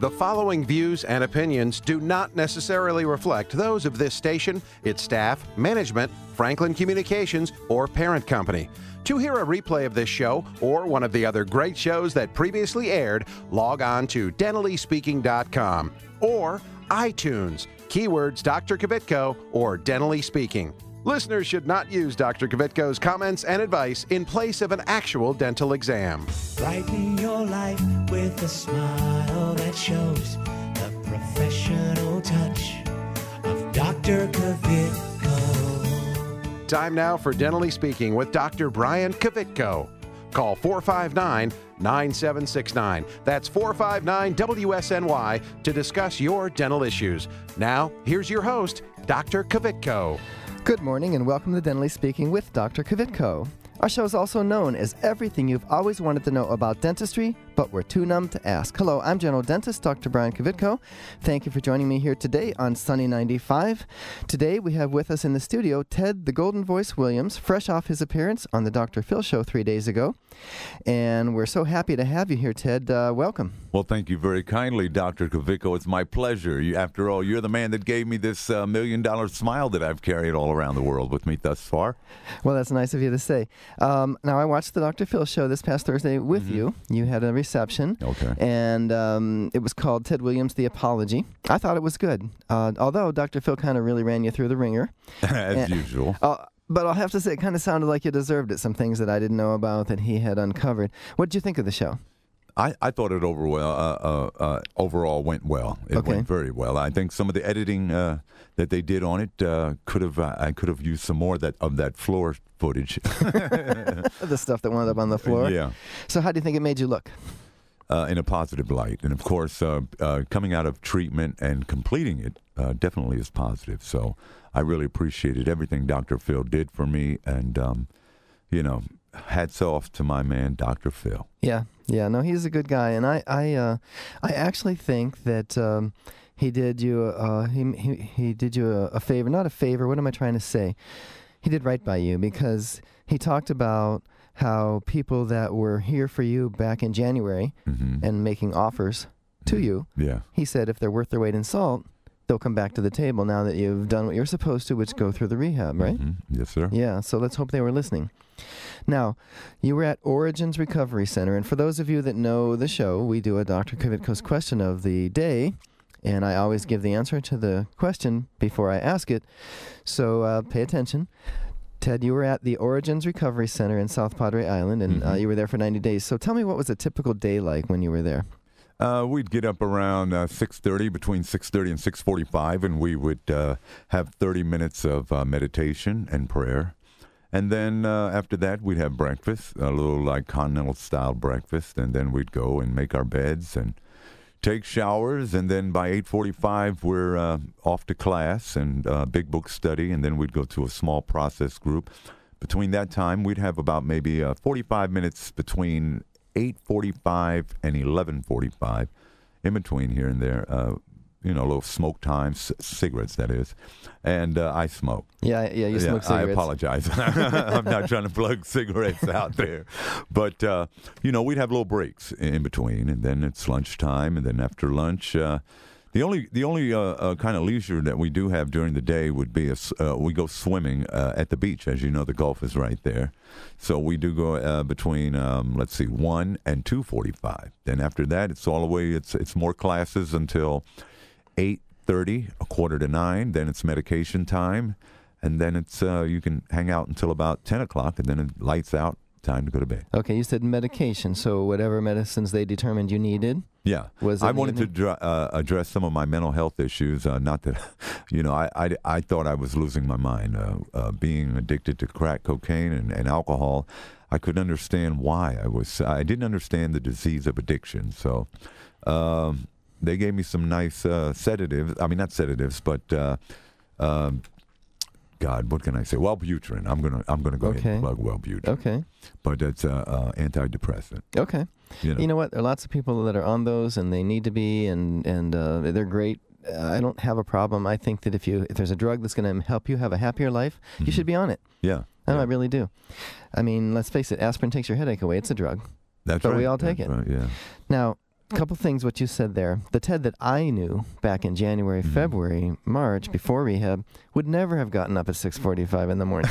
The following views and opinions do not necessarily reflect those of this station, its staff, management, Franklin Communications, or parent company. To hear a replay of this show or one of the other great shows that previously aired, log on to DentallySpeaking.com or iTunes, keywords Dr. Kvitko or Dentally Speaking. Listeners should not use Dr. Kvitko's comments and advice in place of an actual dental exam. Brighten your life with a smile that shows the professional touch of Dr. Kvitko. Time now for Dentally Speaking with Dr. Brian Kvitko. Call 459-9769. That's 459-WSNY to discuss your dental issues. Now, here's your host, Dr. Kvitko. Good morning and welcome to Dentally Speaking with Dr. Kvitko. Our show is also known as everything you've always wanted to know about dentistry, but we're too numb to ask. Hello, I'm General Dentist Dr. Brian Kvitko. Thank you for joining me here today on Sunny 95. Today we have with us in the studio Ted the Golden Voice Williams, fresh off his appearance on the Dr. Phil Show 3 days ago. And we're so happy to have you here, Ted. Welcome. Well, thank you very kindly, Dr. Kvitko. It's my pleasure. After all, you're the man that gave me this $1 million smile that I've carried all around the world with me thus far. Well, that's nice of you to say. Now, I watched the Dr. Phil Show this past Thursday with you. You had a reception. Okay. And it was called Ted Williams, The Apology. I thought it was good, although Dr. Phil kind of really ran you through the ringer. As usual. But I'll have to say, it kind of sounded like you deserved it, some things that I didn't know about that he had uncovered. What did you think of the show? I thought it overall went well. It went very well. I think some of the editing that they did on it I could have used some more of that floor footage. The stuff that wound up on the floor? Yeah. So how do you think it made you look? In a positive light. And, of course, coming out of treatment and completing it definitely is positive. So I really appreciated everything Dr. Phil did for me. And, hats off to my man, Dr. Phil. Yeah. No, he's a good guy. And I actually think that he did you he did you a favor. Not a favor. What am I trying to say? He did right by you because he talked about how people that were here for you back in January and making offers to you, he said if they're worth their weight in salt, they'll come back to the table now that you've done what you're supposed to, which go through the rehab, right? Yes, sir. Yeah, so let's hope they were listening. Now, you were at Origins Recovery Center, and for those of you that know the show, we do a Dr. Kvitko's question of the day, and I always give the answer to the question before I ask it, so pay attention. Ted, you were at the Origins Recovery Center in South Padre Island, and you were there for 90 days. So tell me, what was a typical day like when you were there? We'd get up around 6:30, between 6:30 and 6:45, and we would have 30 minutes of meditation and prayer. And then after that, we'd have breakfast, a little like continental-style breakfast, and then we'd go and make our beds and take showers, and then by 8:45, we're off to class and big book study, and then we'd go to a small process group. Between that time, we'd have about maybe 45 minutes between 8:45 and 11:45, in between here and there, a little smoke time, cigarettes, that is. And I smoke. Yeah, you smoke cigarettes. I apologize. I'm not trying to plug cigarettes out there. But, we'd have little breaks in between, and then it's lunchtime, and then after lunch, the only kind of leisure that we do have during the day would be we go swimming at the beach. As you know, the Gulf is right there. So we do go between, 1 and 2:45. Then after that, it's all the way, it's more classes until 8:30, 8:45, then it's medication time, and then it's you can hang out until about 10 o'clock, and then it lights out, time to go to bed. Okay, you said medication, so whatever medicines they determined you needed? Yeah. I wanted to address some of my mental health issues, not that, I thought I was losing my mind. Being addicted to crack cocaine and alcohol, I couldn't understand why I didn't understand the disease of addiction, so they gave me some nice sedatives. I mean, not sedatives, but what can I say? Wellbutrin. I'm gonna go ahead and plug Wellbutrin. Okay. But it's antidepressant. Okay. You know what? There are lots of people that are on those, and they need to be, and they're great. I don't have a problem. I think that if there's a drug that's going to help you have a happier life, you should be on it. Yeah. I really do. I mean, let's face it. Aspirin takes your headache away. It's a drug. That's right. But we all take it. Right, yeah. Now, couple things what you said there. The Ted that I knew back in January, February, March, before rehab, would never have gotten up at 6:45 in the morning.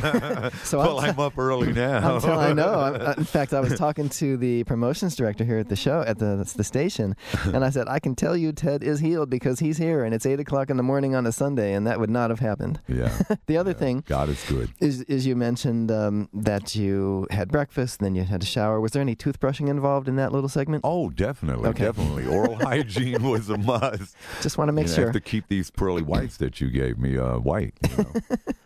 So well, I'm up early now. I know. In fact, I was talking to the promotions director here at the show, at the station, and I said, I can tell you Ted is healed because he's here, and it's 8 o'clock in the morning on a Sunday, and that would not have happened. Yeah. The other thing God is good. is you mentioned that you had breakfast, and then you had a shower. Was there any toothbrushing involved in that little segment? Oh, definitely. Okay. Definitely. Oral hygiene was a must. Just want to make I sure. have to keep these pearly whites that you gave me white. You know?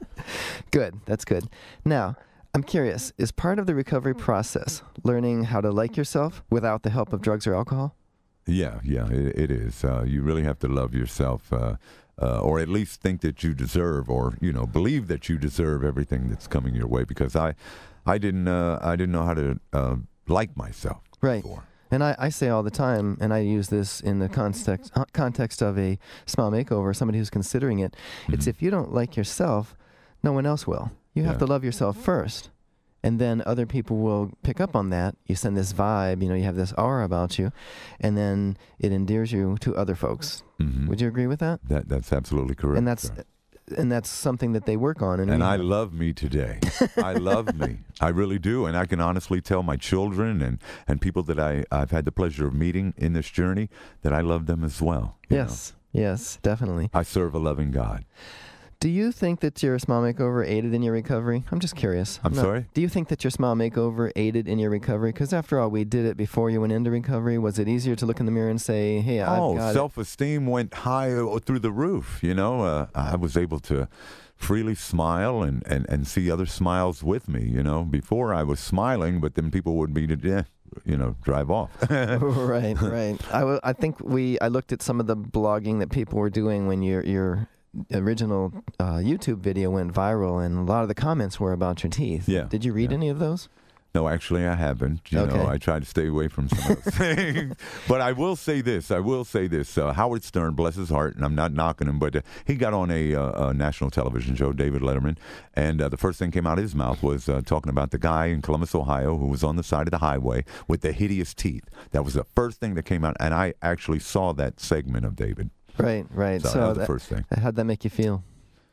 Good. That's good. Now, I'm curious, is part of the recovery process learning how to like yourself without the help of drugs or alcohol? Yeah, it is. You really have to love yourself, or at least think that you deserve, or believe that you deserve everything that's coming your way. Because I didn't know how to like myself. Right. Before. And I say all the time, and I use this in the context of a smile makeover, somebody who's considering it. It's if you don't like yourself, no one else will. You have to love yourself first. And then other people will pick up on that. You send this vibe, you have this aura about you, and then it endears you to other folks. Mm-hmm. Would you agree with that? That's absolutely correct. And that's something that they work on. And I love me today. I love me. I really do. And I can honestly tell my children and people that I've had the pleasure of meeting in this journey that I love them as well. Yes, definitely. I serve a loving God. Do you think that your smile makeover aided in your recovery? I'm just curious. I'm sorry? Do you think that your smile makeover aided in your recovery? Because after all, we did it before you went into recovery. Was it easier to look in the mirror and say, hey, I've got self-esteem went high through the roof. I was able to freely smile and see other smiles with me. Before I was smiling, but then people would be, drive off. Right. I think I looked at some of the blogging that people were doing when your original YouTube video went viral, and a lot of the comments were about your teeth. Yeah. Did you read any of those? No, actually, I haven't. Okay. I try to stay away from some of those things. But I will say this. Howard Stern, bless his heart, and I'm not knocking him, but he got on a national television show, David Letterman, and the first thing came out of his mouth was talking about the guy in Columbus, Ohio, who was on the side of the highway with the hideous teeth. That was the first thing that came out, and I actually saw that segment of David. Right. So that was the first thing. How'd that make you feel?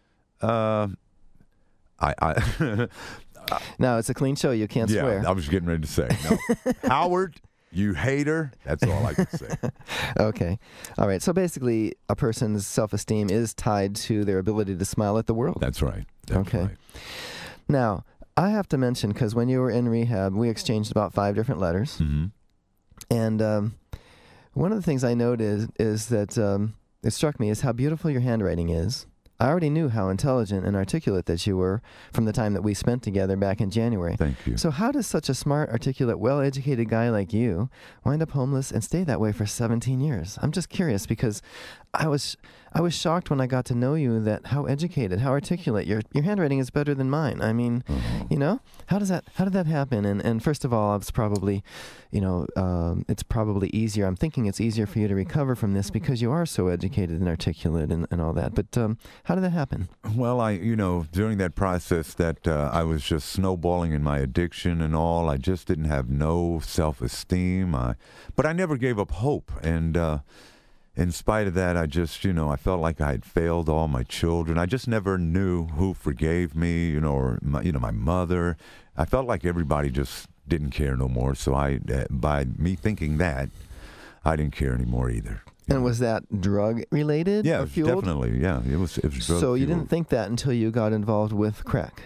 I No, it's a clean show. You can't swear. I was getting ready to say. No. Howard, you hater. That's all I can say. Okay. All right. So basically, a person's self-esteem is tied to their ability to smile at the world. That's right. Right. Now, I have to mention, because when you were in rehab, we exchanged about 5 different letters. Mm-hmm. And one of the things I noted is that it struck me is how beautiful your handwriting is. I already knew how intelligent and articulate that you were from the time that we spent together back in January. Thank you. So how does such a smart, articulate, well-educated guy like you wind up homeless and stay that way for 17 years? I'm just curious because I was shocked when I got to know you that how educated, how articulate, your handwriting is better than mine. I mean, how did that happen? And first of all, it's probably, it's probably easier. I'm thinking it's easier for you to recover from this because you are so educated and articulate and all that. But how did that happen? Well, during that process that I was just snowballing in my addiction and all, I just didn't have no self-esteem. But I never gave up hope. And in spite of that, I just, I felt like I had failed all my children. I just never knew who forgave me, or my mother. I felt like everybody just didn't care no more. So by me thinking that, I didn't care anymore either. And was that drug related? Yeah, or fueled? Definitely. Yeah, it was drug So you fueled. didn't think that until you got involved with crack?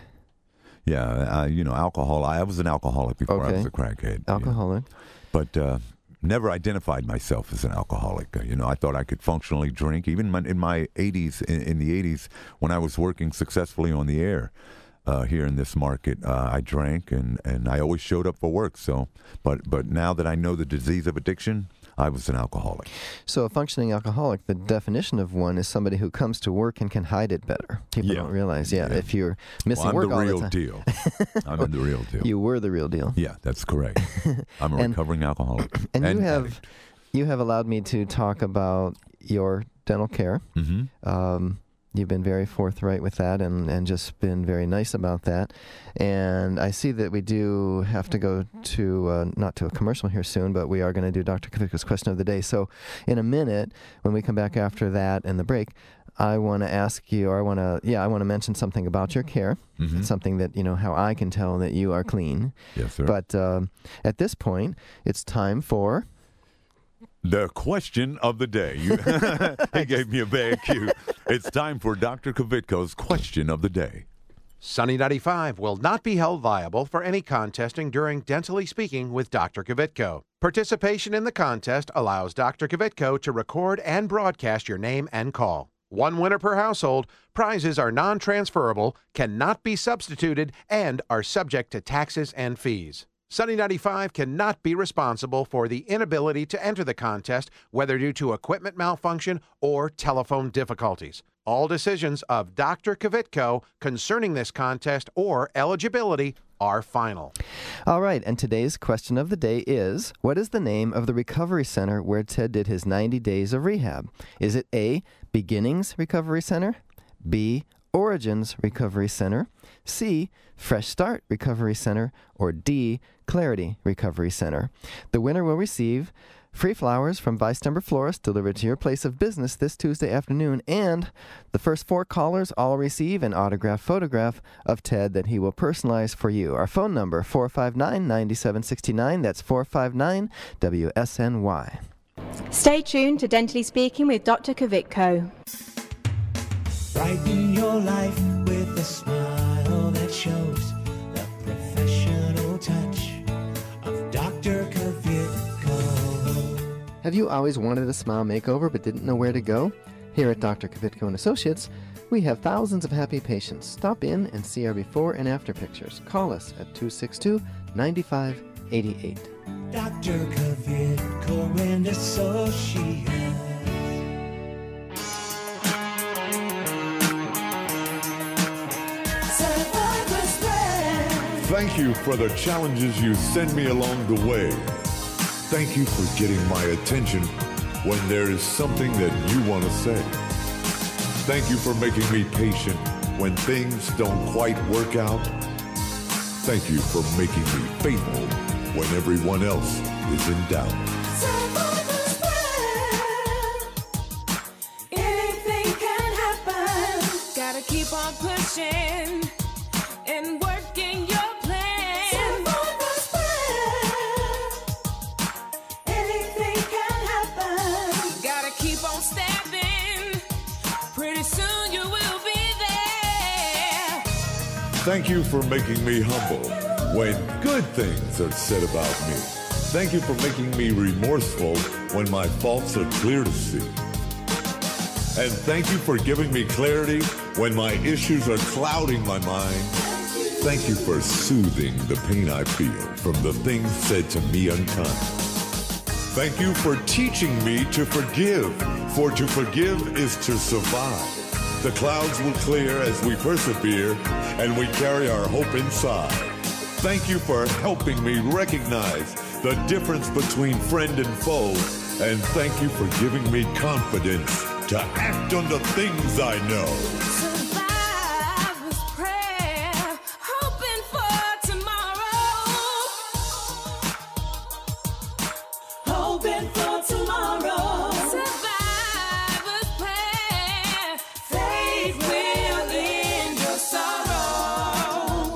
Yeah, alcohol. I was an alcoholic before I was a crackhead. Alcoholic. But never identified myself as an alcoholic. I thought I could functionally drink. Even in my 80s, in the 80s, when I was working successfully on the air here in this market, I drank and I always showed up for work. So, but now that I know the disease of addiction, I was an alcoholic. So a functioning alcoholic, the definition of one is somebody who comes to work and can hide it better. People don't realize. Yeah, if you're missing work all the time. I'm the real deal. I'm the real deal. You were the real deal. Yeah, that's correct. I'm a recovering alcoholic. And addict. you have allowed me to talk about your dental care. Mm-hmm. You've been very forthright with that and just been very nice about that. And I see that we do have to go to, not to a commercial here soon, but we are going to do Dr. Kvitko's question of the day. So in a minute, when we come back after that and the break, I want to ask you, or I want to mention something about your care. Mm-hmm. It's something that, how I can tell that you are clean. Yes, sir. But at this point, it's time for... the question of the day. He gave me a bad cue. It's time for Dr. Kvitko's question of the day. Sunny 95 will not be held liable for any contesting during Dentally Speaking with Dr. Kvitko. Participation in the contest allows Dr. Kvitko to record and broadcast your name and call. One winner per household. Prizes are non-transferable, cannot be substituted, and are subject to taxes and fees. Sunny 95 cannot be responsible for the inability to enter the contest, whether due to equipment malfunction or telephone difficulties. All decisions of Dr. Kvitko concerning this contest or eligibility are final. All right, and today's question of the day is, what is the name of the recovery center where Ted did his 90 days of rehab? Is it A, Beginnings Recovery Center, B, Origins Recovery Center, C, Fresh Start Recovery Center, or D, Clarity Recovery Center? The winner will receive free flowers from Weistember Florist delivered to your place of business this Tuesday afternoon, and the first 4 callers all receive an autographed photograph of Ted that he will personalize for you. Our phone number, 459-9769. That's 459-WSNY. Stay tuned to Dentally Speaking with Dr. Kvitko. Brighten your life with a smile that shows the professional touch of Dr. Kvitko. Have you always wanted a smile makeover but didn't know where to go? Here at Dr. Kvitko & Associates, we have thousands of happy patients. Stop in and see our before and after pictures. Call us at 262-9588. Dr. Kvitko and Associates. Thank you for the challenges you send me along the way. Thank you for getting my attention when there is something that you want to say. Thank you for making me patient when things don't quite work out. Thank you for making me faithful when everyone else is in doubt. Anything can happen. Gotta keep on pushing and working your plan. Anything can happen. Gotta keep on stepping. Pretty soon you will be there. Thank you for making me humble when good things are said about me. Thank you for making me remorseful when my faults are clear to see. And thank you for giving me clarity when my issues are clouding my mind. Thank you for soothing the pain I feel from the things said to me unkind. Thank you for teaching me to forgive, for to forgive is to survive. The clouds will clear as we persevere, and we carry our hope inside. Thank you for helping me recognize the difference between friend and foe, and thank you for giving me confidence to act on the things I know. Survivor's prayer, hoping for tomorrow. Hoping for tomorrow. Survivor's prayer, faith will end your sorrow.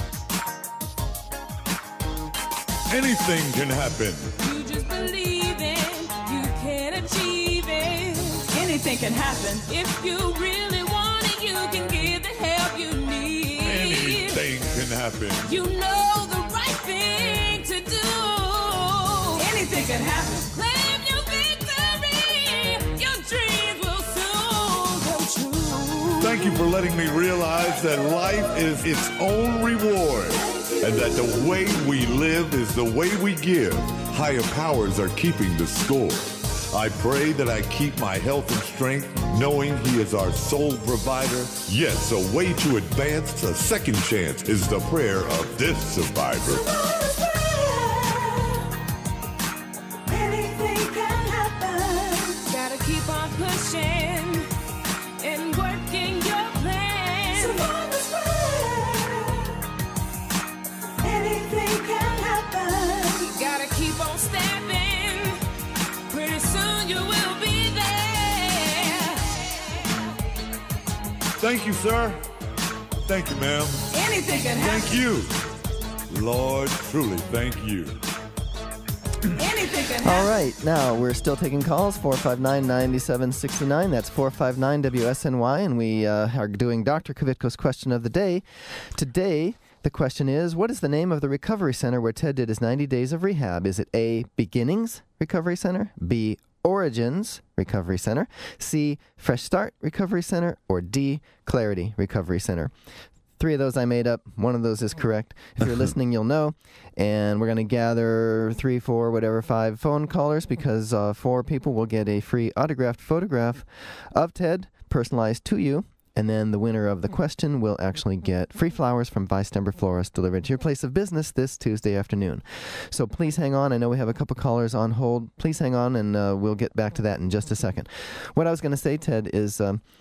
Anything can happen. You just believe it, you can achieve it. Anything can happen. If you really want it, you can get the help you need. Anything can happen. You know the right thing to do. Anything can happen. Claim your victory. Your dreams will soon come true. Thank you for letting me realize that life is its own reward, and that the way we live is the way we give. Higher powers are keeping the score. I pray that I keep my health and strength, knowing He is our sole provider. Yes, a way to advance a second chance is the prayer of this survivor. Anything can happen. Gotta keep on pushing and working Thank you, sir. Thank you, ma'am. Anything can happen. Thank you. Lord, truly, thank you. Anything can happen. All right, now we're still taking calls, 459-9769. That's 459-WSNY, and we are doing Dr. Kvitko's question of the day. Today, the question is, what is the name of the recovery center where Ted did his 90 days of rehab? Is it A, Beginnings Recovery Center, B, Origins Recovery Center, C, Fresh Start Recovery Center, or D, Clarity Recovery Center? 3 of those I made up. 1 of those is correct. If you're listening, you'll know. And we're going to gather 3, 4, whatever, 5 phone callers because 4 people will get a free autographed photograph of Ted personalized to you. And then the winner of the question will actually get free flowers from Bystember Florist delivered to your place of business this Tuesday afternoon. So please hang on. I know we have a couple callers on hold. Please hang on, and we'll get back to that in just a second. What I was going to say, Ted, is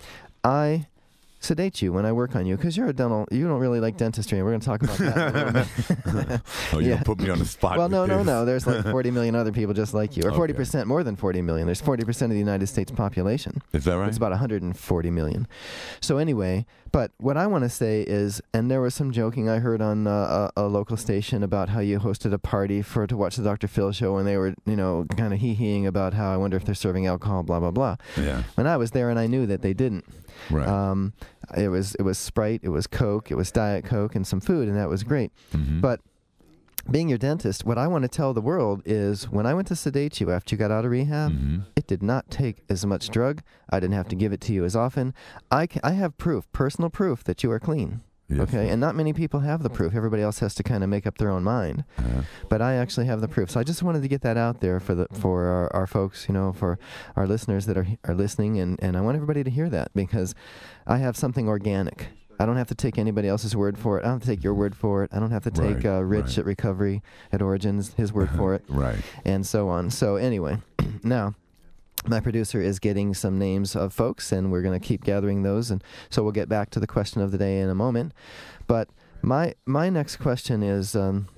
I sedate you when I work on you because you're a dental. You don't really like dentistry, and we're going to talk about that in a little bit. Oh, you're gonna put me on the spot. Well, with this. no. There's like 40 million other people just like you, or Okay. 40%, more than 40 million. There's 40% of the United States population. Is that right? It's about 140 million. So anyway, but what I want to say is, and there was some joking I heard on a local station about how you hosted a party to watch the Dr. Phil show, and they were, kind of hee-heeing about how I wonder if they're serving alcohol, blah, blah, blah. Yeah. When I was there and I knew that they didn't. Right. It was Sprite, it was Coke, it was Diet Coke, and some food, and that was great. Mhm. But being your dentist, what I want to tell the world is when I went to sedate you after you got out of rehab, Mhm. it did not take as much drug. I didn't have to give it to you as often. I have proof, personal proof, that you are clean. Yes, Okay, sir. and not many people have the proof. Everybody else has to kind of make up their own mind. But I actually have the proof. So I just wanted to get that out there for our folks, for our listeners that are listening, and I want everybody to hear that because I have something organic. I don't have to take anybody else's word for it. I don't have to take your word for it. I don't have to take Right, Rich right. at Recovery at Origins, his word for it, Right. and so on. So anyway, now my producer is getting some names of folks, and we're going to keep gathering those, and so we'll get back to the question of the day in a moment. But my next question is,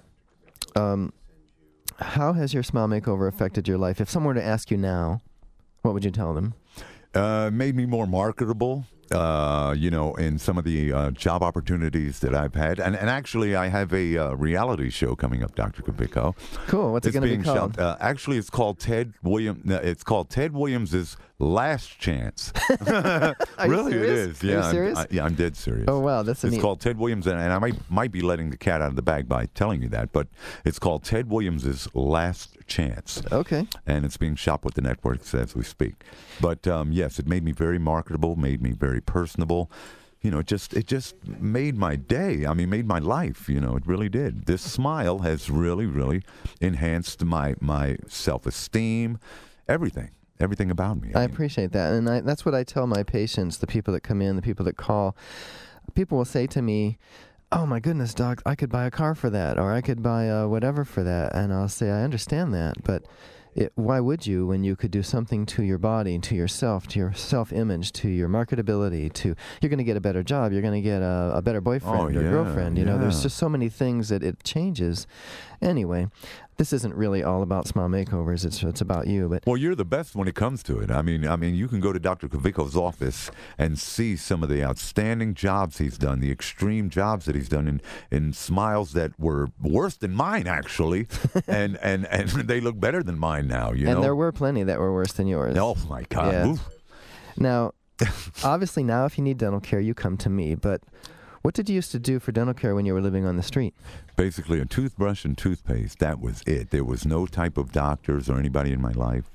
how has your Smile Makeover affected your life? If someone were to ask you now, what would you tell them? Made me more marketable, in some of the job opportunities that I've had. And actually, I have a reality show coming up, Dr. Kvitko. Cool. What's it It's going to be being called? shot. Actually, it's called Ted Williams' Last Chance. Are you Really, serious? it is. Yeah, Are you serious? I'm dead serious. Oh, wow. That's a It's neat. called Ted Williams, and I might be letting the cat out of the bag by telling you that, but it's called Ted Williams' Last Chance. Okay. And it's being shot with the networks as we speak. But yes, it made me very marketable, made me very personable. It just made my day. I mean, made my life. It really did. This smile has really, really enhanced my self-esteem, everything about me. I appreciate that. And that's what I tell my patients, the people that come in, the people that call. People will say to me, "Oh, my goodness, doc, I could buy a car for that, or I could buy whatever for that." And I'll say, I understand that, but why would you when you could do something to your body, to yourself, to your self-image, to your marketability, you're going to get a better job, you're going to get a better boyfriend or yeah, girlfriend. There's yeah. just so many things that it changes. Anyway, this isn't really all about Smile Makeovers. It's about you. But Well, you're the best when it comes to it. I mean, you can go to Dr. Kvitko's office and see some of the outstanding jobs he's done, the extreme jobs that he's done in smiles that were worse than mine, actually, and they look better than mine now. And there were plenty that were worse than yours. Oh my God! Yeah. Oof. Now, obviously, now if you need dental care, you come to me. But what did you used to do for dental care when you were living on the street? Basically, a toothbrush and toothpaste. That was it. There was no type of doctors or anybody in my life.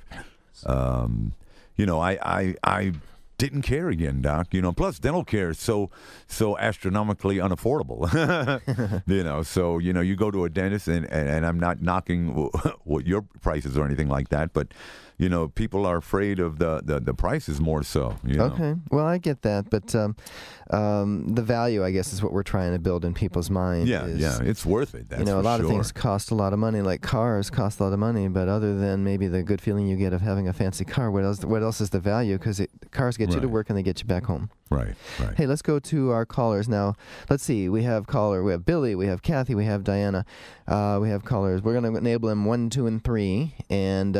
I didn't care again, Doc. Plus dental care is so astronomically unaffordable. So you go to a dentist, and I'm not knocking what your prices or anything like that, but people are afraid of the prices more so. Okay, well, I get that, but the value, I guess, is what we're trying to build in people's minds. Yeah, it's worth it. That's a lot for of sure. things cost a lot of money, like cars cost a lot of money, but other than maybe the good feeling you get of having a fancy car, what else is the value? Because cars get you to Right. work and they get you back home. Right. Hey, let's go to our callers now. Let's see. We have Billy, we have Kathy, we have Diana. We have callers. We're going to enable them 1, 2, and 3. And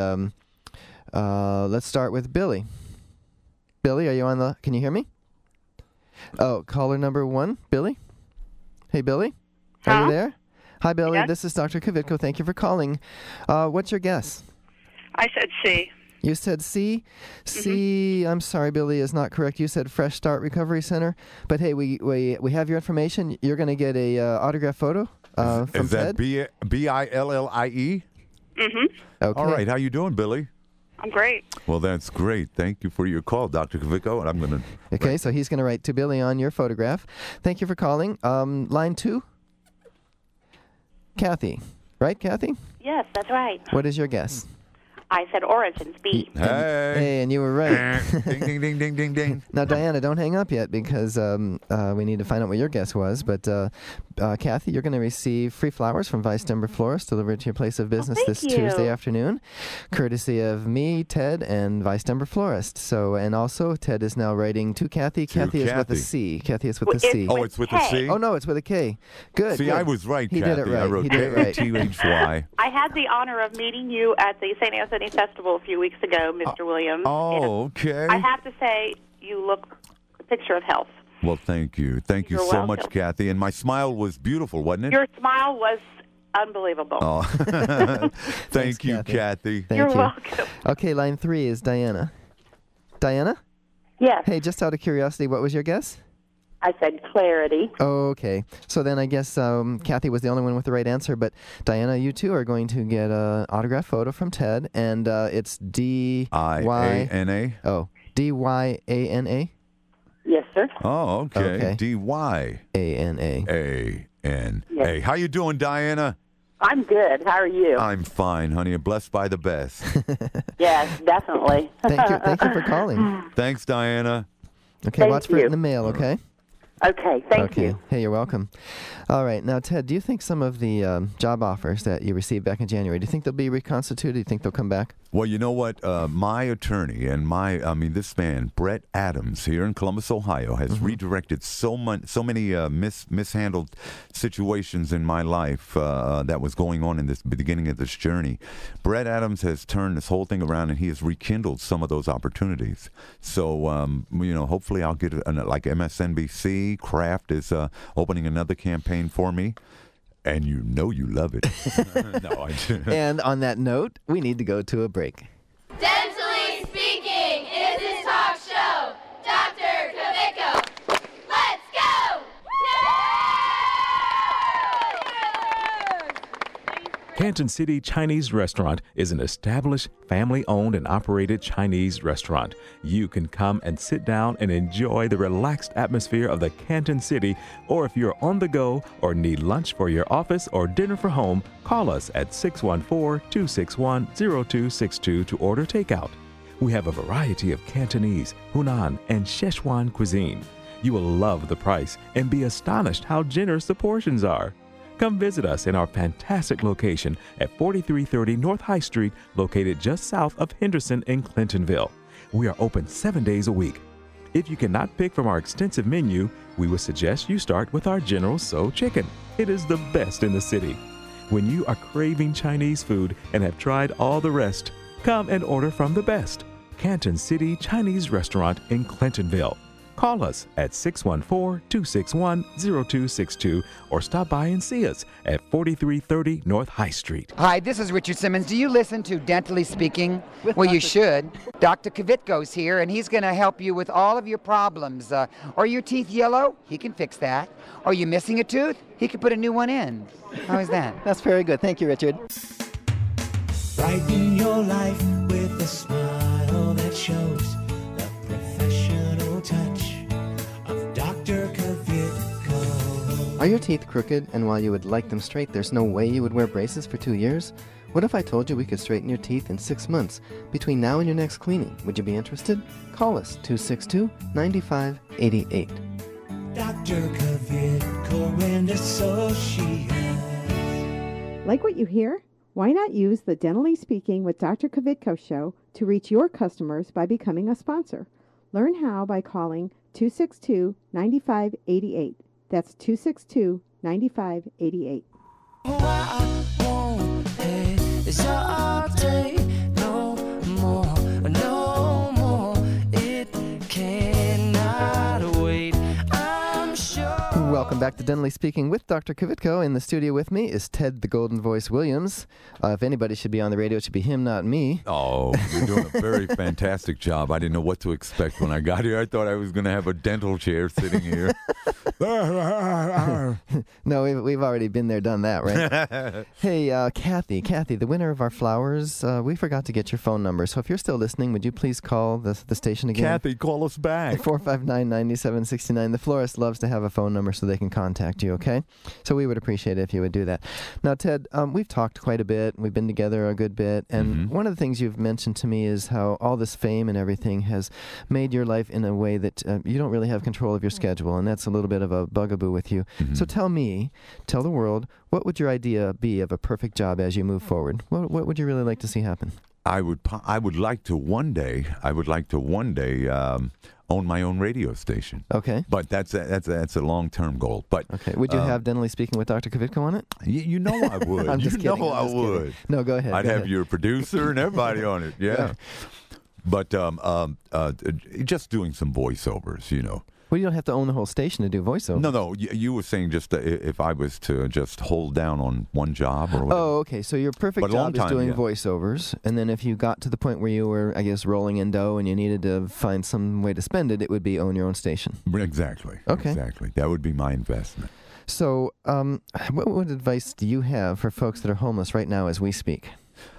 let's start with Billy. Billy, are you on can you hear me? Oh, caller number 1, Billy? Hey, Billy? Are you there? Hi, Billy. Yes? This is Dr. Kvitko. Thank you for calling. What's your guess? I said C. You said C. C, I'm sorry, Billy, is not correct. You said Fresh Start Recovery Center. But hey, we have your information. You're going to get a autograph photo from Is that Ted. Billie? Mm-hmm. Okay. All right. How you doing, Billy? I'm great. Well, that's great. Thank you for your call, Dr. Kvitko. And I'm going to... Okay, so he's going to write to Billy on your photograph. Thank you for calling. Line 2, Kathy. Right, Kathy? Yes, that's right. What is your guess? I said Origins, B. Hey, and you were right. ding, ding, ding, ding, ding, ding. Now, Diana, don't hang up yet because we need to find out what your guess was. But Kathy, you're going to receive free flowers from Vice Denver Florist delivered to your place of business this Tuesday afternoon, courtesy of me, Ted, and Vice Denver Florist. So, and also, Ted is now writing to Kathy. Kathy is with a C. Kathy is with a C. Oh, it's with a C? Oh, no, it's with a K. Good. See, good. I was right, He Kathy. did it right. I wrote He did it right. K-A-T-H-Y. I had the honor of meeting you at the St. Anthony Festival a few weeks ago, Mr. Williams. Oh, okay. I have to say, you look a picture of health. Well, thank you. Thank you You're so much, welcome. Kathy. And my smile was beautiful, wasn't it? Your smile was unbelievable. Oh, thank you, Kathy. Thank You're you. welcome. Okay, line 3 is Diana. Diana? Yes. Hey, just out of curiosity, what was your guess? I said clarity. Okay. So then I guess Kathy was the only one with the right answer, but Diana, you too are going to get an autograph photo from Ted, and it's D-Y... I-A-N-A? Oh, D-Y-A-N-A? Yes, sir. Oh, okay. Okay. D-Y. A-N-A. A-N-A. Yes. How you doing, Diana? I'm good. How are you? I'm fine, honey. Blessed by the best. Yes, definitely. Thank you for calling. Thanks, Diana. Okay, Thank watch for it you. in the mail, okay? Okay, thank Okay. you. Hey, you're welcome. All right. Now, Ted, do you think some of the job offers that you received back in January, do you think they'll be reconstituted? Do you think they'll come back? Well, you know what? My attorney and this man, Brett Adams, here in Columbus, Ohio, has redirected so many mishandled situations in my life that was going on in this beginning of this journey. Brett Adams has turned this whole thing around, and he has rekindled some of those opportunities. So, hopefully I'll get like MSNBC. Kraft is opening another campaign for me. And you know you love it. No, I do. And on that note, we need to go to a break. Dentally Speaking is his talk show. Dr. Kvitko. Let's go! Canton City Chinese Restaurant is an established, family-owned and operated Chinese restaurant. You can come and sit down and enjoy the relaxed atmosphere of the Canton City, or if you're on the go or need lunch for your office or dinner for home, call us at 614-261-0262 to order takeout. We have a variety of Cantonese, Hunan, and Szechuan cuisine. You will love the price and be astonished how generous the portions are. Come visit us in our fantastic location at 4330 North High Street, located just south of Henderson in Clintonville. We are open 7 days a week. If you cannot pick from our extensive menu, we would suggest you start with our General Tso chicken. It is the best in the city. When you are craving Chinese food and have tried all the rest, come and order from the best. Canton City Chinese Restaurant in Clintonville. Call us at 614-261-0262 or stop by and see us at 4330 North High Street. Hi, this is Richard Simmons. Do you listen to Dentally Speaking? Well, you should. Dr. Kvitko's here, and he's going to help you with all of your problems. Are your teeth yellow? He can fix that. Are you missing a tooth? He can put a new one in. How is that? That's very good. Thank you, Richard. Brighten your life with a smile that shows the professional touch of Dr. Kvitko. Are your teeth crooked, and while you would like them straight, there's no way you would wear braces for 2 years? What if I told you we could straighten your teeth in 6 months between now and your next cleaning? Would you be interested? Call us, 262-9588. Dr. Kvitko and Associates. Like what you hear? Why not use the Dentally Speaking with Dr. Kvitko show to reach your customers by becoming a sponsor? Learn how by calling 262-9588. That's 262-9588. What I want is all day, no more, no more. It cannot wait. I Welcome back to Dentally Speaking with Dr. Kvitko. In the studio with me is Ted the Golden Voice Williams. If anybody should be on the radio, it should be him, not me. Oh, you're doing a very fantastic job. I didn't know what to expect when I got here. I thought I was going to have a dental chair sitting here. No, we've already been there, done that, right? Hey, Kathy, the winner of our flowers, we forgot to get your phone number. So if you're still listening, would you please call the station again? Kathy, call us back. 459-9769. The florist loves to have a phone number so they can contact you, okay? So we would appreciate it if you would do that. Now, Ted, we've talked quite a bit. We've been together a good bit. And one of the things you've mentioned to me is how all this fame and everything has made your life in a way that you don't really have control of your schedule. And that's a little bit of a bugaboo with you. So tell the world, what would your idea be of a perfect job as you move forward? What would you really like to see happen? I would like to one day own my own radio station. Okay. But that's a long-term goal. But okay. Would you have Dentally Speaking with Dr. Kvitko on it? You know I would. I'm just kidding. I would. Kidding. No, go ahead. I'd have your producer and everybody on it. Yeah. But just doing some voiceovers, you know. Well, you don't have to own the whole station to do voiceover. No. You were saying just if I was to just hold down on one job or whatever. Oh, okay. So your perfect job is doing voiceovers, and then if you got to the point where you were, I guess, rolling in dough and you needed to find some way to spend it, it would be own your own station. Exactly. Okay. Exactly. That would be my investment. So what advice do you have for folks that are homeless right now as we speak?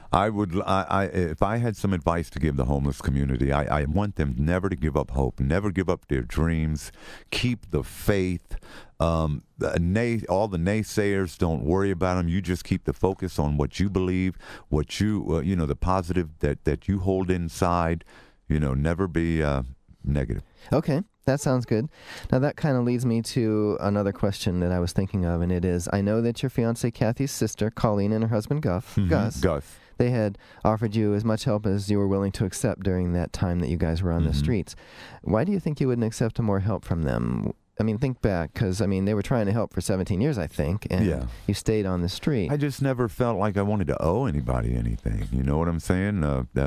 If I had some advice to give the homeless community, I want them never to give up hope, never give up their dreams, keep the faith. All the naysayers, don't worry about them. You just keep the focus on what you believe, what you, the positive that you hold inside. Never be negative. Okay. That sounds good. Now, that kind of leads me to another question that I was thinking of, and it is, I know that your fiancée Kathy's sister, Colleen, and her husband, Gus, they had offered you as much help as you were willing to accept during that time that you guys were on the streets. Why do you think you wouldn't accept more help from them? I mean, think back, because, they were trying to help for 17 years, I think, and you stayed on the street. I just never felt like I wanted to owe anybody anything. You know what I'm saying?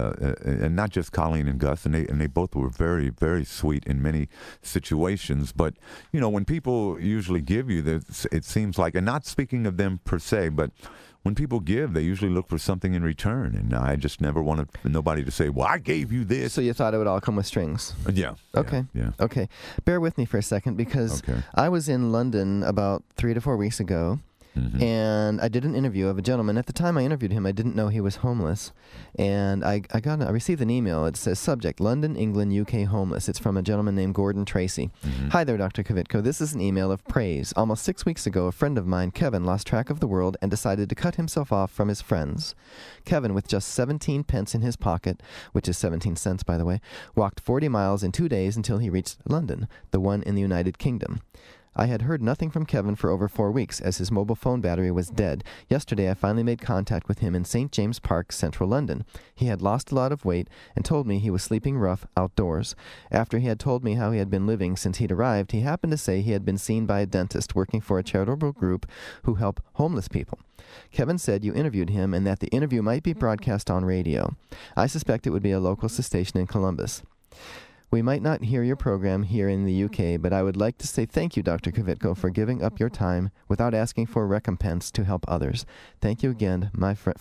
And not just Colleen and Gus, and they both were very, very sweet in many situations. But, when people usually give you this, it seems like, and not speaking of them per se, but when people give, they usually look for something in return, and I just never wanted nobody to say, well, I gave you this. So you thought it would all come with strings? Yeah. Okay. Yeah. Okay. Bear with me for a second, because I was in London about 3 to 4 weeks ago, and I did an interview of a gentleman. At the time I interviewed him, I didn't know he was homeless, and I received an email. It says, subject, London, England, UK homeless. It's from a gentleman named Gordon Tracy. Hi there, Dr. Kvitko. This is an email of praise. Almost 6 weeks ago, a friend of mine, Kevin, lost track of the world and decided to cut himself off from his friends. Kevin, with just 17 pence in his pocket, which is 17 cents, by the way, walked 40 miles in 2 days until he reached London, the one in the United Kingdom. I had heard nothing from Kevin for over 4 weeks, as his mobile phone battery was dead. Yesterday, I finally made contact with him in St. James Park, central London. He had lost a lot of weight and told me he was sleeping rough outdoors. After he had told me how he had been living since he'd arrived, he happened to say he had been seen by a dentist working for a charitable group who help homeless people. Kevin said you interviewed him and that the interview might be broadcast on radio. I suspect it would be a local station in Columbus. We might not hear your program here in the UK, but I would like to say thank you, Dr. Kvitko, for giving up your time without asking for recompense to help others. Thank you again, my friend,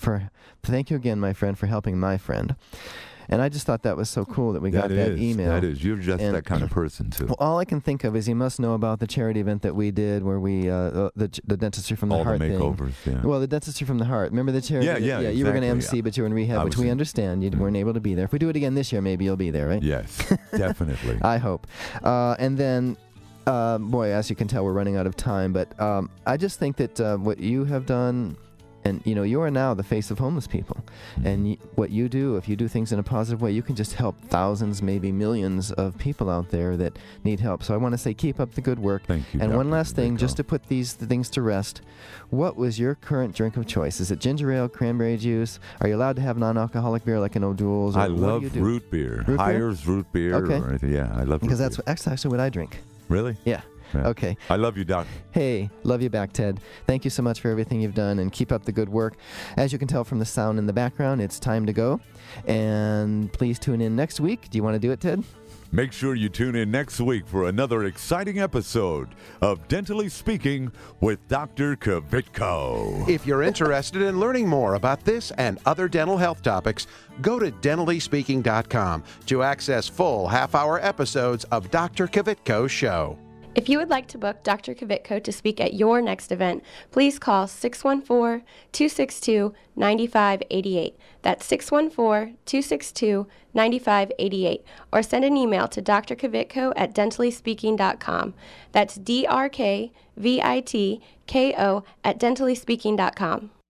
for helping my friend. And I just thought that was so cool that we got that email. That is. You're just that kind of person, too. Well, all I can think of is you must know about the charity event that we did where we, the dentistry from the heart thing. All the makeovers, yeah. Well, the dentistry from the heart. Remember the charity? Yeah, exactly. You were going to MC, but you were in rehab, which we understand. You weren't able to be there. If we do it again this year, maybe you'll be there, right? Yes, definitely. I hope. And then, boy, as you can tell, we're running out of time, but I just think that what you have done... And, you are now the face of homeless people. And what you do, if you do things in a positive way, you can just help thousands, maybe millions of people out there that need help. So I want to say keep up the good work. Thank you, And Dr. one last thing, Kvitko. just to put these things to rest. What was your current drink of choice? Is it ginger ale, cranberry juice? Are you allowed to have non-alcoholic beer like an O'Doul's? I love root beer. Hires root beer. Okay. Yeah, I love root Because beer. that's actually what I drink. Really? Yeah. Yeah. Okay. I love you, Doc. Hey, love you back, Ted. Thank you so much for everything you've done, and keep up the good work. As you can tell from the sound in the background, it's time to go. And please tune in next week. Do you want to do it, Ted? Make sure you tune in next week for another exciting episode of Dentally Speaking with Dr. Kvitko. If you're interested in learning more about this and other dental health topics, go to dentallyspeaking.com to access full half-hour episodes of Dr. Kvitko's show. If you would like to book Dr. Kvitko to speak at your next event, please call 614-262-9588. That's 614-262-9588. Or send an email to drkvitko at dentallyspeaking.com. That's DRKVITKO at dentallyspeaking.com.